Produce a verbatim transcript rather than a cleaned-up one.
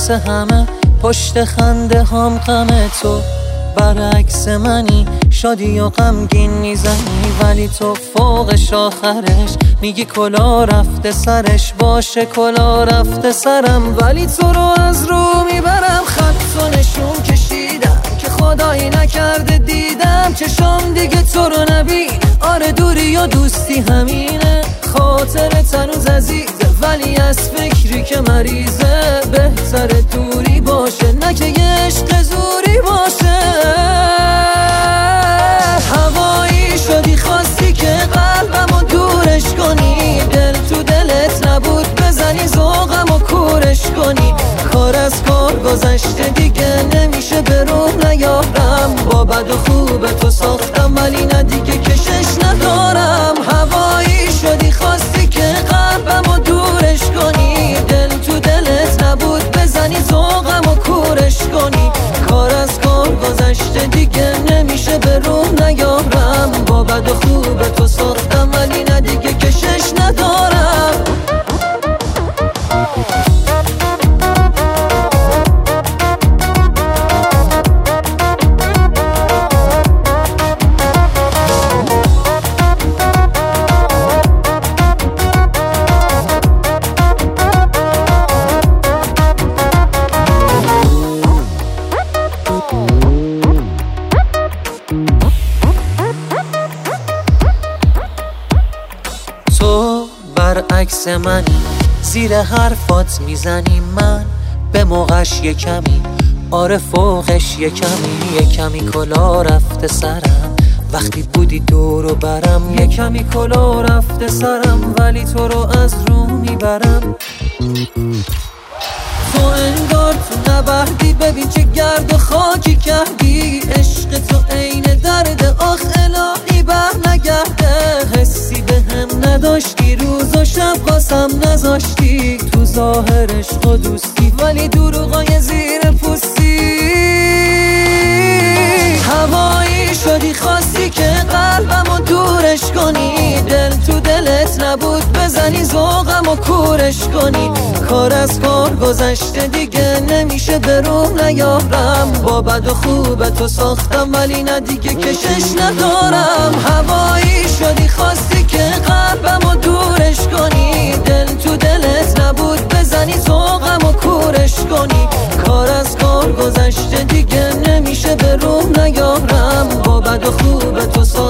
واسه همه، پشت خنده هم غم تو. برعکس منی، شادی و غمگین میزنی، ولی تو فوقش آخرش میگی کلا رفته سرش. باشه کلا رفته سرم، ولی تو رو از رو میبرم. خط و نشون کشیدم که خدایی نکرده دیدم چشام دیگه تو رو نبین. آره دوری و دوستی همینه، خاطرت هنوز عزیزه، ولی از فکری که مریضه بهتر دوری باشه، نه که یه عشق زوری باشه. هوایی شدی خواستی که قلبمو دورش کنی، دل تو دلت نبود بزنی ذوقم و کورش کنی. کار از کار گذشته دیگه نمیشه به روح نیارم، با بد و خوب تو ساختم ولی نه دیگه کشش ندارم. هوایی شدی خواستی که قلبمو دورش کنی، دل تو دلت نبود بزنی ذوقم و کورش کنی. کار از کار گذشته دیگه نمیشه به روح نیارم، با بد و خوب تو ساختم ولی نه دیگه کشش ندارم. تو برعکس منی، زیر حرفات میزنی، من به موقعش یه کمی، آره فوقش یه کمی. یه کمی کلا رفته سرم وقتی بودی دور و برم، یه کمی کلا رفته سرم ولی تو رو از رو میبرم. تو انگار تو نبردی، ببین چه گرد و خاکی کردی. عشق تو عین درد، آخ الهی بر نگرده. حسی به هم نداشتی، روز و شب واسم نذاشتی. تو ظاهر عشق و دوستی، ولی دروغای زیر پوستی. هوایی شدی خواستی که قلبمو دورش کنی، دل تو دلت نبود بزنی ذوقم و کورش کنی. کار از کار گذشته دیگه نمیشه به روح نیارم، با بد و خوب تو ساختم ولی نه دیگه کشش ندارم. هوایی شدی خواستی که قلبمو دورش کنی، دل تو دلت نبود بزنی ذوقم و کورش کنی. کار از کار گذشته دیگه نمیشه به روح نیارم، با بد و خوب تو ساختم